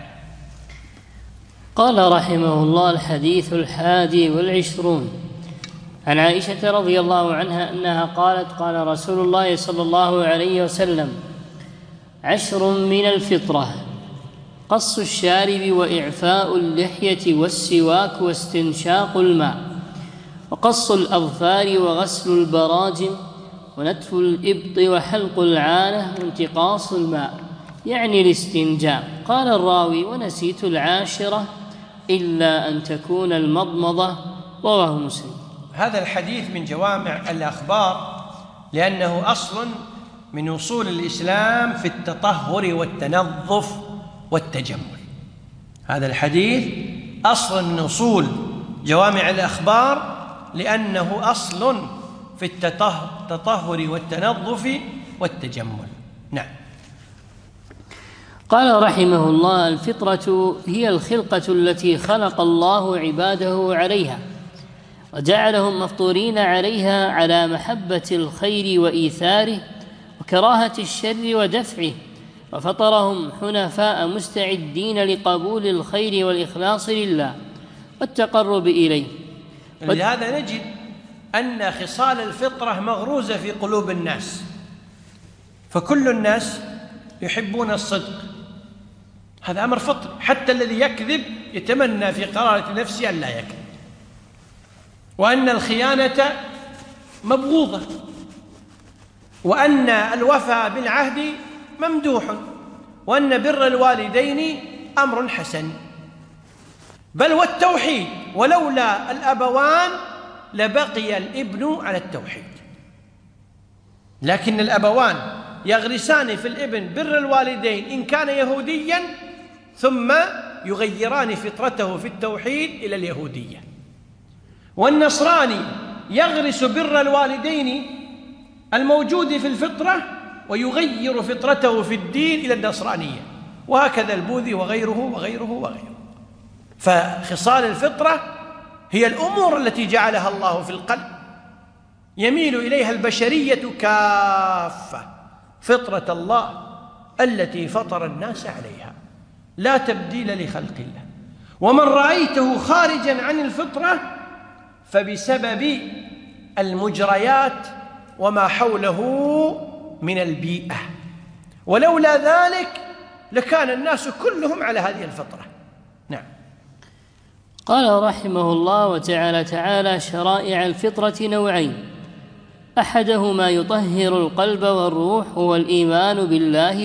قال رحمه الله: الحديث 21 عن عائشة رضي الله عنها أنها قالت: قال رسول الله صلى الله عليه وسلم: 10 من الفطرة: قص الشارب، وإعفاء اللحية، والسواك، واستنشاق الماء، وقص الأظفار، وغسل البراجم، ونتف الإبط، وحلق العانة، وانتقاص الماء، يعني الاستنجاء. قال الراوي: ونسيت 10 إلا أن تكون المضمضة. رواه مسلم. هذا الحديث من جوامع الأخبار، لأنه أصل من أصول الإسلام في التطهر والتنظف والتجمل. هذا الحديث أصل من أصول جوامع الأخبار، لأنه أصل في التطهر والتنظف والتجمل. نعم. قال رحمه الله: الفطرة هي الخلقة التي خلق الله عباده عليها، وجعلهم مفطورين عليها على محبة الخير وإيثاره، وكراهة الشر ودفعه، وفطرهم حنفاء مستعدين لقبول الخير والإخلاص لله والتقرب إليه. لهذا نجد أن خصال الفطرة مغروزة في قلوب الناس، فكل الناس يحبون الصدق، هذا أمر فطري. حتى الذي يكذب يتمنى في قرارة نفسه أن لا يكذب، وأن الخيانة مبغوضة، وأن الوفاء بالعهد ممدوح، وأن بر الوالدين أمر حسن، بل والتوحيد، ولولا الأبوان لبقي الابن على التوحيد. لكن الأبوان يغرسان في الابن بر الوالدين إن كان يهوديا، ثم يغيران فطرته في التوحيد إلى اليهودية. والنصراني يغرس بر الوالدين الموجود في الفطرة ويغير فطرته في الدين إلى النصرانية، وهكذا البوذي وغيره وغيره وغيره. فخصال الفطرة هي الأمور التي جعلها الله في القلب يميل إليها البشرية كافة، فطرة الله التي فطر الناس عليها، لا تبديل لخلق الله. ومن رأيته خارجا عن الفطرة فبسبب المجريات وما حوله من البيئة، ولولا ذلك لكان الناس كلهم على هذه الفطرة. نعم. قال رحمه الله: وجعل تعالى شرائع الفطرة نوعين: أحدهما يطهر القلب والروح، هو الإيمان بالله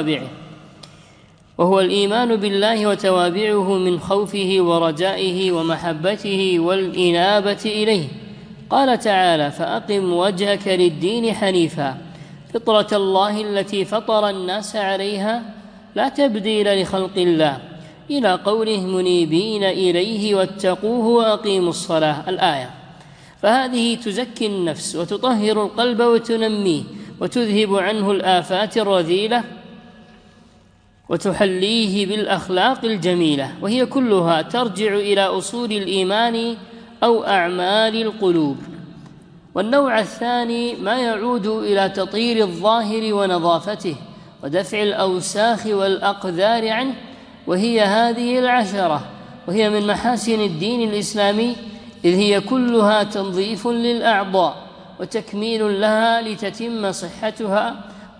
وتوابعه من خوفه ورجائه ومحبته والإنابة إليه. قال تعالى: فأقم وجهك للدين حنيفا فطرة الله التي فطر الناس عليها لا تبديل لخلق الله، إلى قوله: منيبين إليه واتقوه وأقيموا الصلاة، الآية. فهذه تزكي النفس وتطهر القلب وتنميه وتذهب عنه الآفات الرذيلة وتحليه بالأخلاق الجميلة، وهي كلها ترجع إلى أصول الإيمان أو أعمال القلوب. والنوع الثاني ما يعود إلى تطهير الظاهر ونظافته ودفع الأوساخ والأقذار عنه، وهي هذه العشرة، وهي من محاسن الدين الإسلامي، إذ هي كلها تنظيف للأعضاء وتكميل لها لتتم صحتها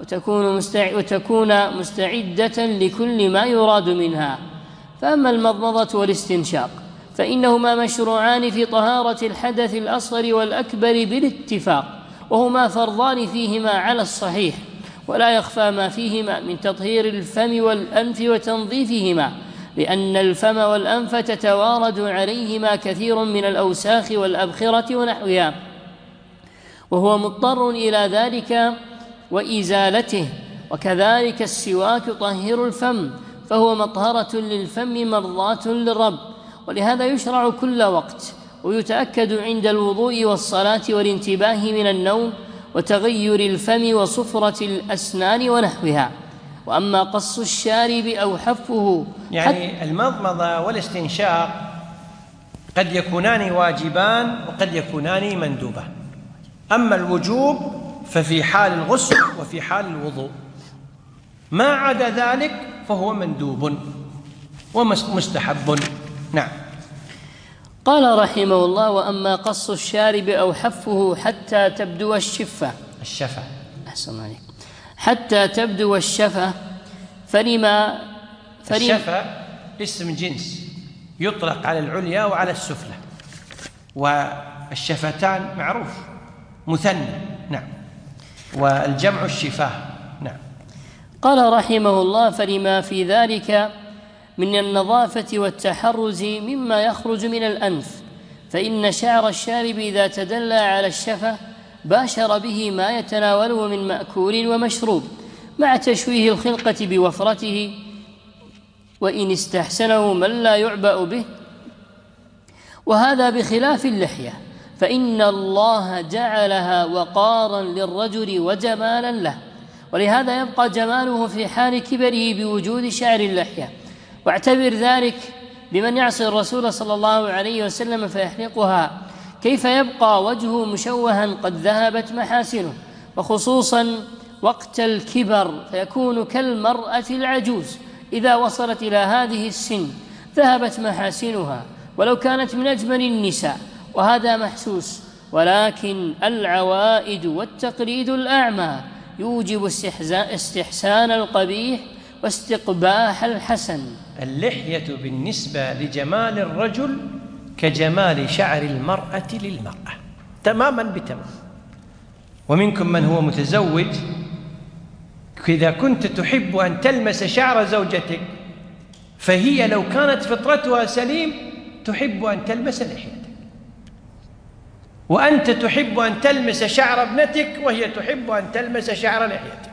وتكون مستعدة لكل ما يراد منها. فأما المضمضة والاستنشاق فإنهما مشروعان في طهارة الحدث الأصغر والأكبر بالاتفاق، وهما فرضان فيهما على الصحيح، ولا يخفى ما فيهما من تطهير الفم والأنف وتنظيفهما، لأن الفم والأنف تتوارد عليهما كثير من الأوساخ والأبخرة ونحوها، وهو مضطر إلى ذلك وإزالته. وكذلك السواك يطهر الفم، فهو مطهرة للفم مرضاة للرب، ولهذا يشرع كل وقت، ويتأكد عند الوضوء والصلاة والانتباه من النوم وتغير الفم وصفرة الأسنان ونحوها. وأما قص الشارب أو حفه، يعني المضمضة والاستنشاق قد يكونان واجبان وقد يكونان مندوبان. أما الوجوب ففي حال الغسل وفي حال الوضوء، ما عدا ذلك فهو مندوب ومستحب. نعم. قال رحمه الله: وأما قص الشارب أو حفه حتى تبدو الشفة أحسن عليك، حتى تبدو الشفة، الشفة اسم جنس يطلق على العليا وعلى السفلى، والشفتان معروف مثنى. نعم. والجمع الشفاه. نعم. قال رحمه الله: فلما في ذلك من النظافة والتحرز مما يخرج من الأنف، فإن شعر الشارب إذا تدلى على الشفة باشر به ما يتناوله من مأكول ومشروب، مع تشويه الخلقة بوفرته، وإن استحسنه من لا يعبأ به. وهذا بخلاف اللحية، فإن الله جعلها وقارا للرجل وجمالا له، ولهذا يبقى جماله في حال كبره بوجود شعر اللحية. واعتبر ذلك بمن يعصي الرسول صلى الله عليه وسلم فيحلقها، كيف يبقى وجهه مشوها قد ذهبت محاسنه، وخصوصا وقت الكبر، فيكون كالمرأة العجوز إذا وصلت إلى هذه السن ذهبت محاسنها ولو كانت من أجمل النساء، وهذا محسوس. ولكن العوائد والتقليد الأعمى يوجب استحسان القبيح واستقباح الحسن. اللحية بالنسبة لجمال الرجل كجمال شعر المرأة للمرأة تماما بتمام. ومنكم من هو متزوج، إذا كنت تحب أن تلمس شعر زوجتك فهي لو كانت فطرتها سليم تحب أن تلمس لحيتك، وأنت تحب أن تلمس شعر ابنتك وهي تحب أن تلمس شعر لحيتك،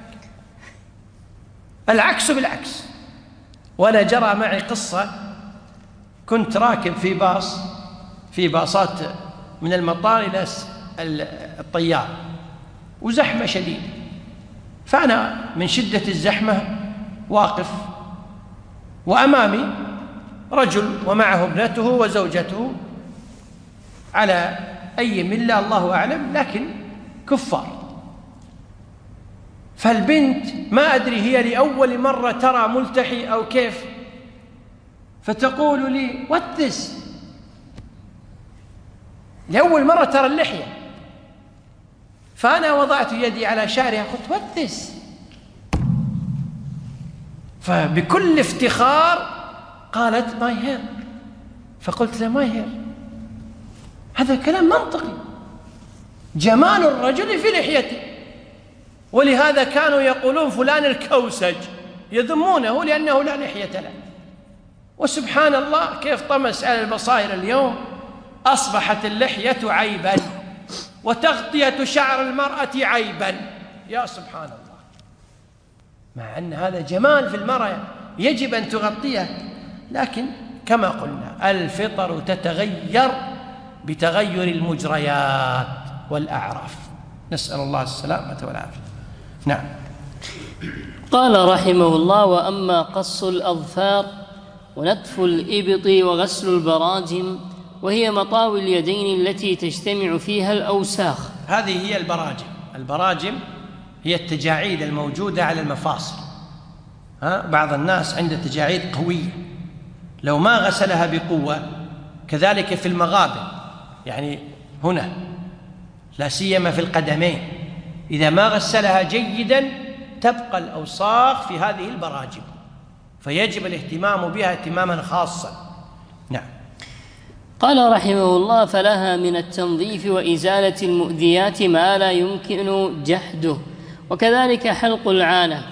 العكس بالعكس. وأنا جرى معي قصة، كنت راكب في باصات من المطار إلى الطيار وزحمة شديدة، فأنا من شدة الزحمة واقف، وأمامي رجل ومعه ابنته وزوجته على أي ملة الله أعلم، لكن كفار. فالبنت ما أدري هي لأول مرة ترى ملتحي أو كيف، فتقول لي وتس، لأول مرة ترى اللحية. فأنا وضعت يدي على شعرها قلت وتس، فبكل افتخار قالت ماي هير، فقلت لها ماي هير، هذا كلام منطقي، جمال الرجل في لحيته. ولهذا كانوا يقولون فلان الكوسج، يذمونه لأنه لا لحية له. وسبحان الله كيف طمس على البصائر اليوم، أصبحت اللحية عيبا وتغطية شعر المرأة عيبا، يا سبحان الله، مع أن هذا جمال في المرأة يجب أن تغطيه. لكن كما قلنا الفطر تتغير بتغير المجريات والأعراف، نسأل الله السلامة والعافية. نعم. قال رحمه الله: وأما قص الأظفار ونتف الإبط وغسل البراجم، وهي مطاوي اليدين التي تجتمع فيها الأوساخ. هذه هي البراجم. البراجم هي التجاعيد الموجودة على المفاصل. بعض الناس عنده تجاعيد قوية، لو ما غسلها بقوة، كذلك في المغابن، يعني هنا لا سيما في القدمين، إذا ما غسلها جيدا تبقى الأوساخ في هذه البراجم، فيجب الاهتمام بها اهتماما خاصا. نعم. قال رحمه الله: فلها من التنظيف وإزالة المؤذيات ما لا يمكن جحده، وكذلك حلق العانة.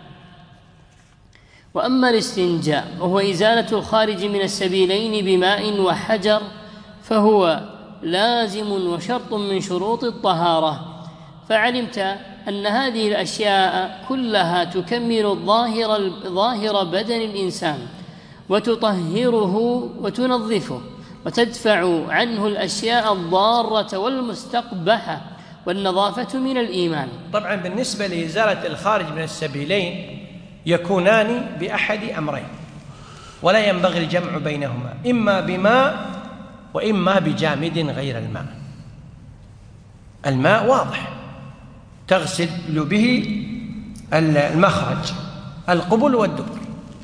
وأما الاستنجاء وهو إزالة الخارج من السبيلين بماء وحجر فهو لازم وشرط من شروط الطهارة، فعلمت أن هذه الأشياء كلها تكمل ظاهر بدن الإنسان وتطهره وتنظفه وتدفع عنه الأشياء الضارة والمستقبحة، والنظافة من الإيمان. طبعا بالنسبة لإزالة الخارج من السبيلين يكونان بأحد أمرين، ولا ينبغي الجمع بينهما، إما بماء وإما بجامد غير الماء. الماء واضح تغسل به المخرج، القبل والدبر.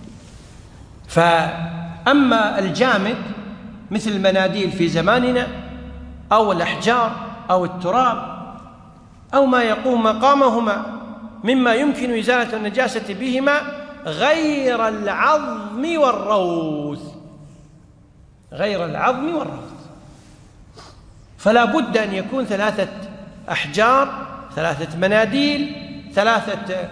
فأما الجامد مثل المناديل في زماننا أو الأحجار أو التراب أو ما يقوم مقامهما مما يمكن إزالة النجاسة بهما غير العظم والروث، غير العظم والروث، فلا بد أن يكون 3 أحجار، 3 مناديل، 3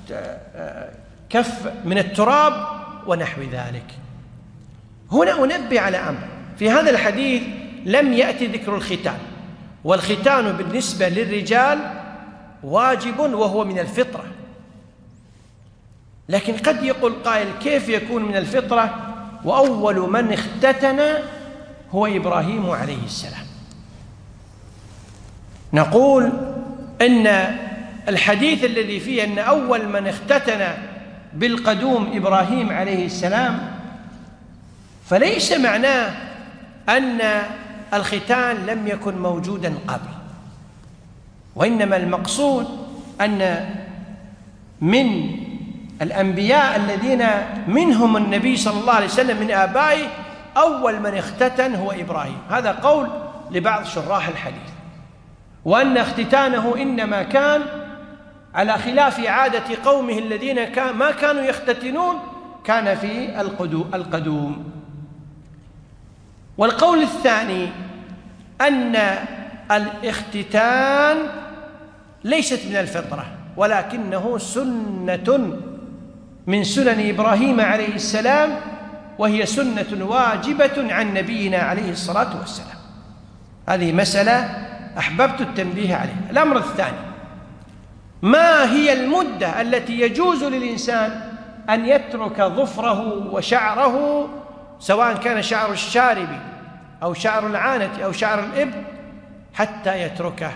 كف من التراب ونحو ذلك. هنا أنبه على أمر: في هذا الحديث لم يأتي ذكر الختان، والختان بالنسبة للرجال واجب وهو من الفطرة، لكن قد يقول قائل: كيف يكون من الفطرة وأول من اختتن هو إبراهيم عليه السلام؟ نقول إن الحديث الذي فيه أن أول من اختتن بالقدوم إبراهيم عليه السلام، فليس معناه أن الختان لم يكن موجودا قبل، وإنما المقصود أن من الأنبياء الذين منهم النبي صلى الله عليه وسلم من آبائه أول من اختتن هو إبراهيم. هذا قول لبعض شراح الحديث، وأن اختتانه إنما كان على خلاف عادة قومه الذين ما كانوا يختتنون، كان في القدوم. والقول الثاني أن الاختتان ليست من الفطرة، ولكنه سنة من سنن إبراهيم عليه السلام، وهي سنة واجبة عن نبينا عليه الصلاة والسلام. هذه مسألة أحببت التنبيه عليها. الأمر الثاني: ما هي المدة التي يجوز للإنسان أن يترك ظفره وشعره، سواء كان شعر الشارب أو شعر العانة أو شعر الإبط، حتى يتركه؟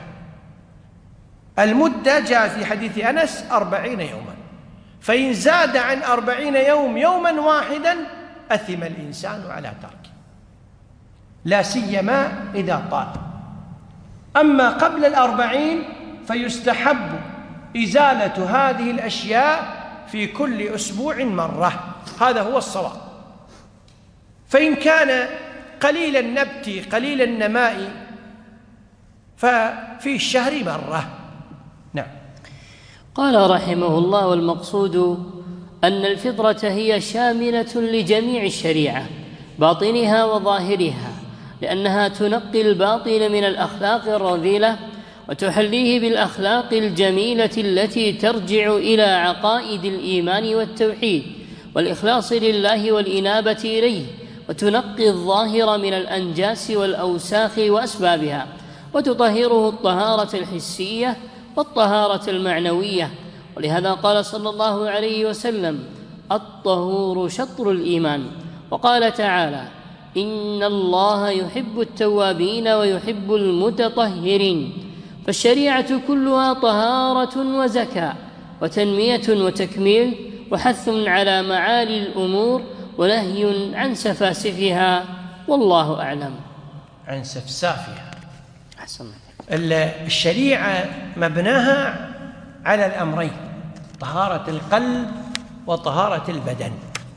المدة جاء في حديث أنس 40 يوما، فإن زاد عن 40 يوما واحدا أثم الإنسان على تركه، لا سيما إذا طال. أما قبل 40 فيستحب إزالة هذه الأشياء في كل أسبوع مرة، هذا هو الصواب. فإن كان قليل النبت قليل النماء ففي الشهر مرة. نعم. قال رحمه الله: والمقصود أن الفطرة هي شاملة لجميع الشريعة باطنها وظاهرها، لأنها تنقي الباطل من الأخلاق الرذيلة وتحليه بالأخلاق الجميلة التي ترجع إلى عقائد الإيمان والتوحيد والإخلاص لله والإنابة إليه، وتنقي الظاهر من الأنجاس والأوساخ وأسبابها، وتطهره الطهارة الحسية والطهارة المعنوية. ولهذا قال صلى الله عليه وسلم: الطهور شطر الإيمان. وقال تعالى: إن الله يحب التوابين ويحب المتطهرين. فالشريعة كلها طهارة وزكاة، وتنمية وتكميل، وحث على معالي الأمور ونهي عن سفاسفها، والله أعلم. عن سفسافها. أحسن. الشريعة مبناها على الأمرين: طهارة القلب وطهارة البدن.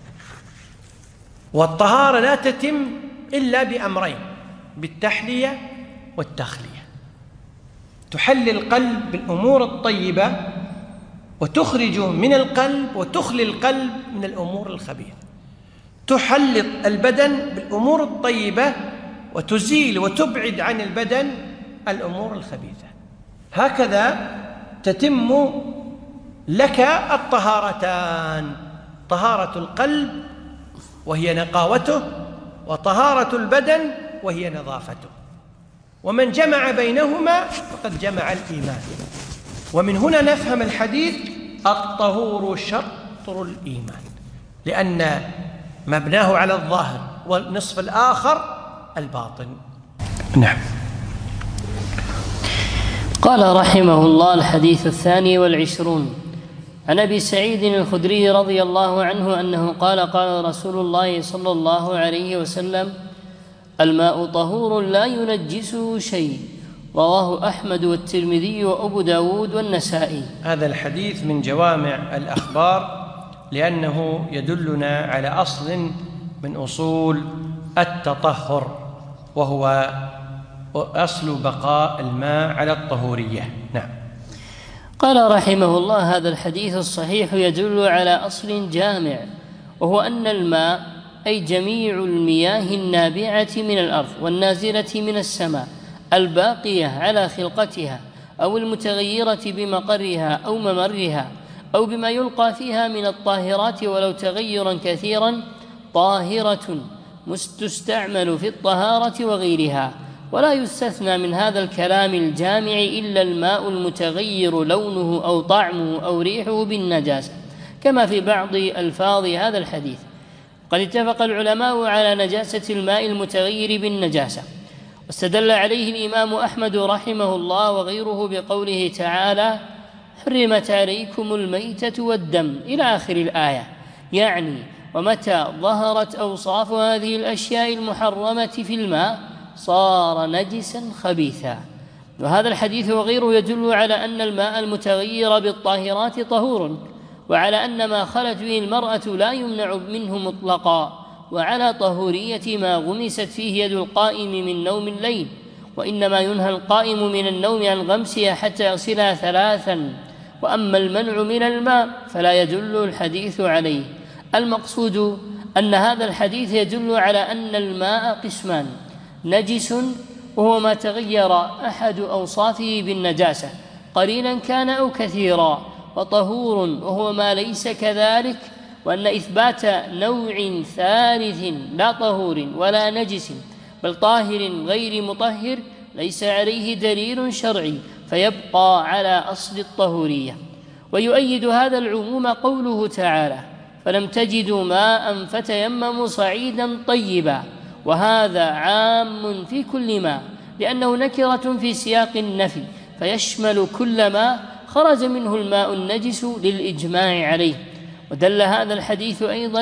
والطهارة لا تتم إلا بأمرين: بالتحلية والتخلية. تحلي القلب بالأمور الطيبة وتخرج من القلب وتخلي القلب من الأمور الخبيثة. تحلي البدن بالأمور الطيبة وتزيل وتبعد عن البدن الأمور الخبيثة. هكذا تتم لك الطهارتان: طهارة القلب وهي نقاوته، وطهارة البدن وهي نظافته. ومن جمع بينهما فقد جمع الإيمان. ومن هنا نفهم الحديث: الطهور شطر الإيمان، لأن مبناه على الظاهر والنصف الآخر الباطن. نعم. قال رحمه الله: الحديث 22 عن أبي سعيد الخدري رضي الله عنه أنه قال: قال رسول الله صلى الله عليه وسلم: الماء طهور لا ينجسه شيء. رواه أحمد والترمذي وأبو داود والنسائي. هذا الحديث من جوامع الأخبار، لأنه يدلنا على أصل من أصول التطهر، وهو أصل بقاء الماء على الطهورية. نعم. قال رحمه الله: هذا الحديث الصحيح يدل على أصل جامع، وهو أن الماء أي جميع المياه النابعة من الأرض والنازلة من السماء الباقية على خلقتها أو المتغيرة بمقرها أو ممرها أو بما يلقى فيها من الطاهرات ولو تغيرا كثيرا، طاهرة تستعمل في الطهارة وغيرها. ولا يستثنى من هذا الكلام الجامع إلا الماء المتغير لونه أو طعمه أو ريحه بالنجاسة، كما في بعض ألفاظ هذا الحديث. قد اتفق العلماء على نجاسة الماء المتغير بالنجاسة، واستدل عليه الإمام أحمد رحمه الله وغيره بقوله تعالى: حرمت عليكم الميتة والدم إلى آخر الآية. يعني ومتى ظهرت أوصاف هذه الأشياء المحرمة في الماء صار نجسا خبيثا. وهذا الحديث وغيره يدل على أن الماء المتغير بالطاهرات طهور، وعلى أن ما خلت به المرأة لا يمنع منه مطلقا، وعلى طهورية ما غمست فيه يد القائم من نوم الليل، وإنما ينهى القائم من النوم عن غمسها حتى يغسلها 3. وأما المنع من الماء فلا يدل الحديث عليه. المقصود أن هذا الحديث يدل على أن الماء قسمان: نجس وهو ما تغير أحد أوصافه بالنجاسة قليلا كان أو كثيرا، وطهور وهو ما ليس كذلك، وأن إثبات نوع ثالث لا طهور ولا نجس بل طاهر غير مطهر ليس عليه دليل شرعي، فيبقى على أصل الطهورية. ويؤيد هذا العموم قوله تعالى: فلم تجدوا ماء فتيمموا صعيدا طيبا، وهذا عام في كل ماء، لأنه نكرة في سياق النفي فيشمل كل ما خرج منه الماء النجس للإجماع عليه. ودل هذا الحديث أيضا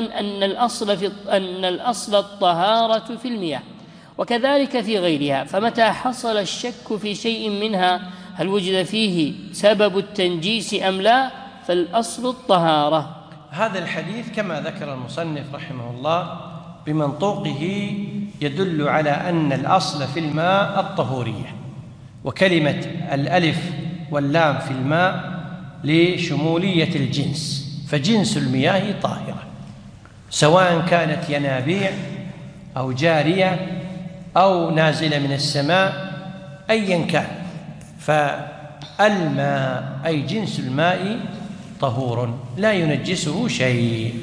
أن الأصل الطهارة في المياه، وكذلك في غيرها، فمتى حصل الشك في شيء منها هل وجد فيه سبب التنجيس أم لا فالأصل الطهارة. هذا الحديث كما ذكر المصنف رحمه الله بمنطوقه يدل على أن الأصل في الماء الطهورية، وكلمة الألف واللام في الماء لشمولية الجنس، فجنس المياه طاهرة سواء كانت ينابيع أو جارية أو نازلة من السماء أيا كان، فالماء أي جنس الماء طهور لا ينجسه شيء.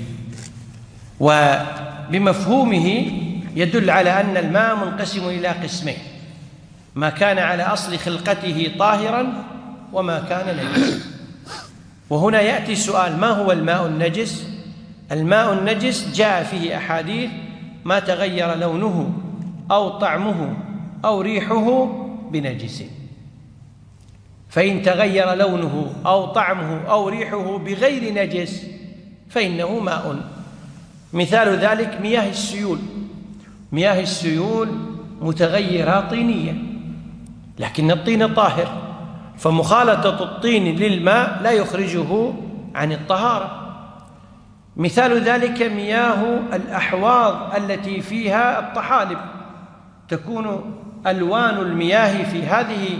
وبمفهومه يدل على أن الماء منقسم إلى قسمين: ما كان على أصل خلقته طاهرا وما كان نجسا. وهنا يأتي سؤال: ما هو الماء النجس؟ الماء النجس جاء فيه أحاديث: ما تغير لونه أو طعمه أو ريحه بنجس. فإن تغير لونه أو طعمه أو ريحه بغير نجس فإنه ماء. مثال ذلك مياه السيول. مياه السيول متغيرة طينية، لكن الطين طاهر، فمخالطة الطين للماء لا يخرجه عن الطهارة. مثال ذلك مياه الأحواض التي فيها الطحالب، تكون ألوان المياه في هذه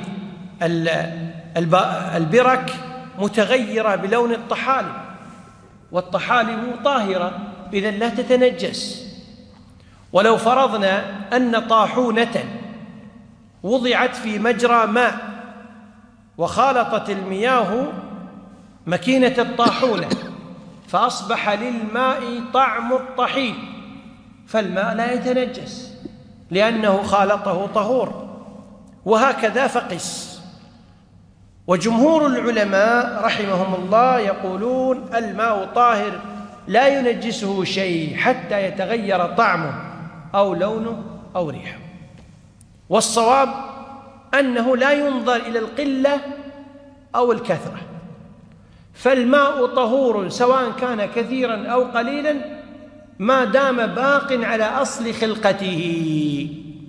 البرك متغيرة بلون الطحالب، والطحالب طاهرة إذن لا تتنجس. ولو فرضنا أن طاحونة وضعت في مجرى ماء وخالطت المياه مكينة الطاحونة فأصبح للماء طعم الطحين، فالماء لا يتنجس لأنه خالطه طهور. وهكذا فقس. وجمهور العلماء رحمهم الله يقولون الماء طاهر لا ينجسه شيء حتى يتغير طعمه أو لونه أو ريحه. والصواب أنه لا ينظر إلى القلة أو الكثرة، فالماء طهور سواء كان كثيرا أو قليلا ما دام باق على أصل خلقته.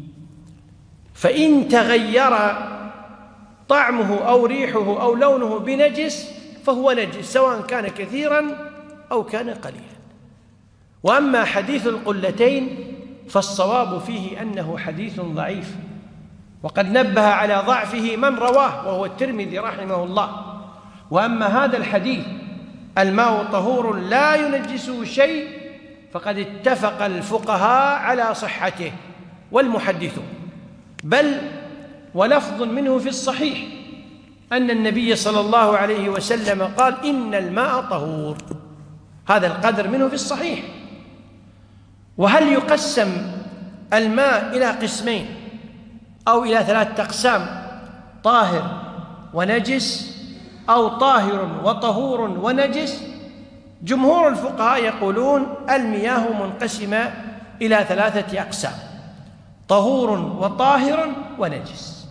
فإن تغير طعمه أو ريحه أو لونه بنجس فهو نجس سواء كان كثيرا أو كان قليلا. وأما حديث القلتين فالصواب فيه أنه حديث ضعيف، وقد نبه على ضعفه من رواه وهو الترمذي رحمه الله. وأما هذا الحديث الماء طهور لا ينجسه شيء فقد اتفق الفقهاء على صحته والمحدثون، بل ولفظ منه في الصحيح أن النبي صلى الله عليه وسلم قال إن الماء طهور. هذا القدر منه في الصحيح. وهل يقسم الماء إلى قسمين أو إلى 3 أقسام: طاهر ونجس، أو طاهر وطهور ونجس؟ جمهور الفقهاء يقولون المياه منقسمة إلى 3 أقسام: طهور وطاهر ونجس.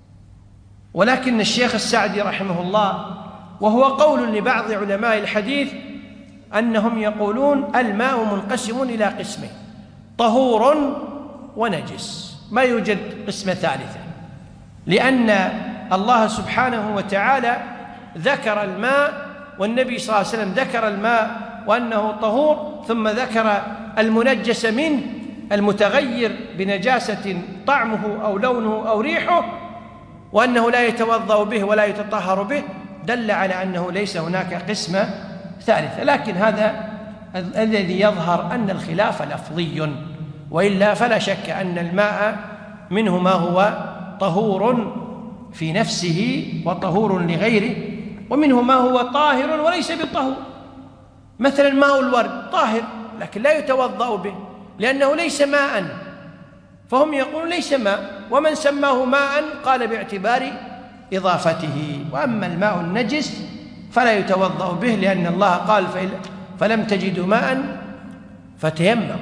ولكن الشيخ السعدي رحمه الله، وهو قول لبعض علماء الحديث، أنهم يقولون الماء منقسم إلى قسمين: طهور ونجس، ما يوجد قسم ثالثة، لأن الله سبحانه وتعالى ذكر الماء، والنبي صلى الله عليه وسلم ذكر الماء وأنه طهور، ثم ذكر المنجس منه المتغير بنجاسة طعمه أو لونه أو ريحه، وأنه لا يتوضأ به ولا يتطهر به، دل على أنه ليس هناك قسمة ثالثة. لكن هذا الذي يظهر أن الخلاف لفظي، وإلا فلا شك أن الماء منه ما هو طهور في نفسه وطهور لغيره، ومنه ما هو طاهر وليس بطهور. مثلا ماء الورد طاهر لكن لا يتوضأ به لأنه ليس ماء، فهم يقولون ليس ماء، ومن سماه ماء قال باعتبار إضافته. وأما الماء النجس فلا يتوضأ به، لأن الله قال فلم تجدوا ماء فتيمموا.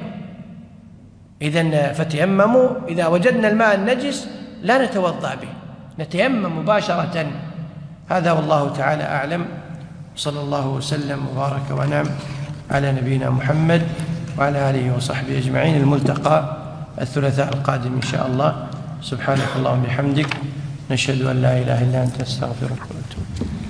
إذن فتيمموا، إذا وجدنا الماء النجس لا نتوضأ به، نتيمم مباشرة. هذا والله تعالى أعلم، صلى الله وسلم وبارك ونعم على نبينا محمد وعلى آله وصحبه أجمعين. الملتقى الثلاثاء القادم إن شاء الله. سبحانك اللهم وبحمدك، نشهد أن لا إله إلا أنت، نستغفرك ونتوب إليك.